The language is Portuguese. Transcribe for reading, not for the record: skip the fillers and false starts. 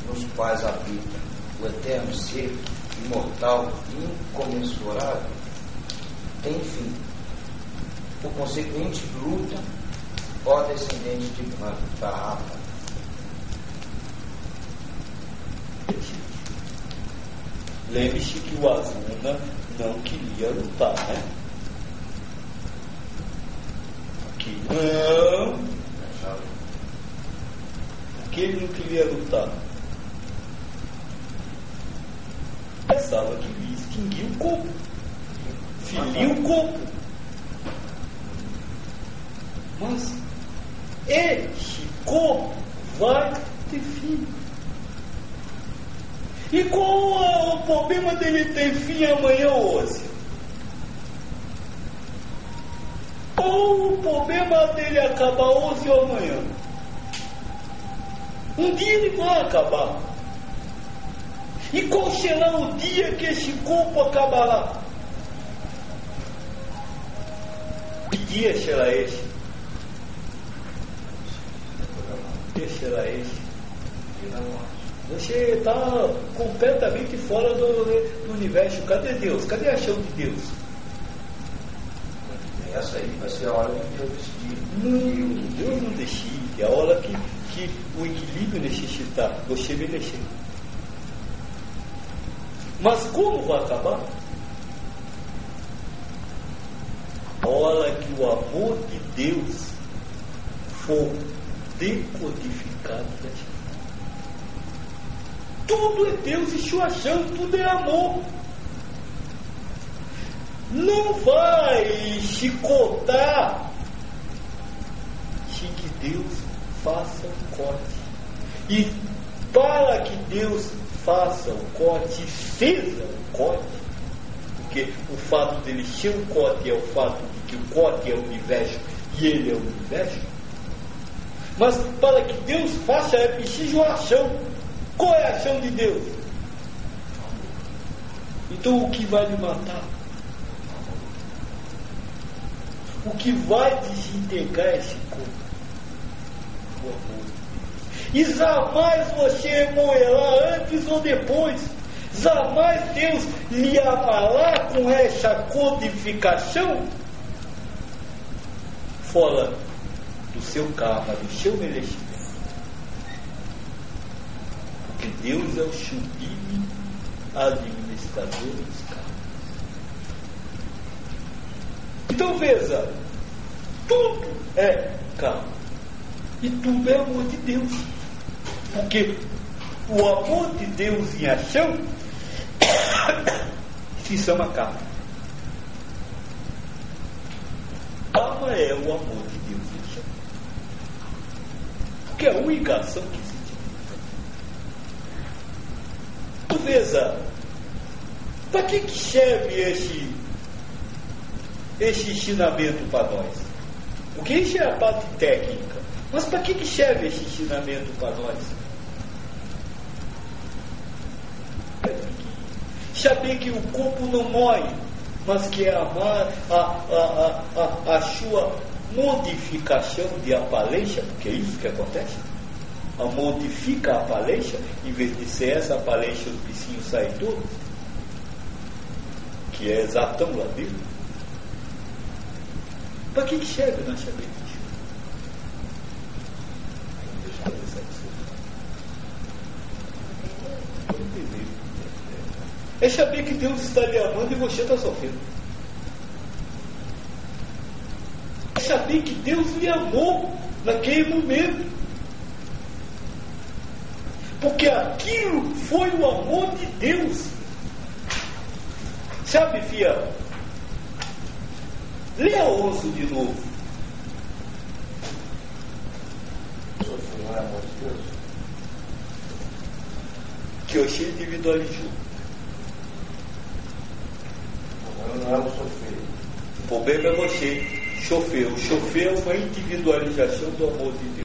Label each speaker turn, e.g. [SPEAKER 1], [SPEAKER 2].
[SPEAKER 1] nos quais habita o eterno ser, imortal e incomensurável, tem fim. Por consequente, luta, ó descendente de Brahma.
[SPEAKER 2] Lembre-se que o Arjuna não queria lutar, né? Não. Por que ele não queria lutar? Pensava que ia extinguir o corpo, ferir o corpo. Mas este corpo vai ter fim. E qual é o problema dele ter fim amanhã ou hoje? Qual o problema dele acabar hoje ou amanhã? Um dia ele vai acabar. E qual será o dia que esse corpo acabará? Que dia será esse? Que dia será esse? Você está completamente fora do universo. Cadê Deus? Cadê a ação de Deus?
[SPEAKER 1] Essa aí vai ser a hora que Deus decidir.
[SPEAKER 2] Não, Deus não decide. É a hora que o equilíbrio necessitar. Você vai deixar. Mas como vai acabar? A hora que o amor de Deus for decodificado da gente. Tudo é Deus e sua ação, tudo é amor. Não vai chicotar sem que Deus faça o corte. E para que Deus faça o corte, seja o corte, porque o fato dele ser um corte é o fato de que o corte é o universo e ele é o universo. Mas para que Deus faça é preciso uma ação. Qual é a ação de Deus? Então o que vai lhe matar? O que vai desintegrar esse corpo? O amor. E jamais você morrerá antes ou depois. Jamais Deus lhe amará com essa codificação fora do seu karma, do seu merecimento. Porque Deus é o sublime administrador dos karmas. Então veja, tudo é karma e tudo é amor de Deus, porque o amor de Deus em ação se chama karma. Karma é o amor de Deus em ação, porque é a única ação que existe. Então veja, para que serve esse ensinamento para nós? Porque isso é a parte técnica. Mas para que serve esse ensinamento para nós? Saber que o corpo não morre, mas que é amar a sua modificação de aparência, porque é isso que acontece. A modifica a aparência, em vez de ser essa aparência, os bichinhos saem todos, que é exatão lá dentro. Para que serve nós saber disso? É saber que Deus está lhe amando e você está sofrendo. É saber que Deus lhe amou naquele momento. Porque aquilo foi o amor de Deus. Sabe, filha? Leia 11 de novo.
[SPEAKER 1] Sofrer não é amor de Deus?
[SPEAKER 2] Que eu achei individualizou.
[SPEAKER 1] Não é o sofrer.
[SPEAKER 2] O problema é você chofer. O chofer é uma individualização do amor de Deus.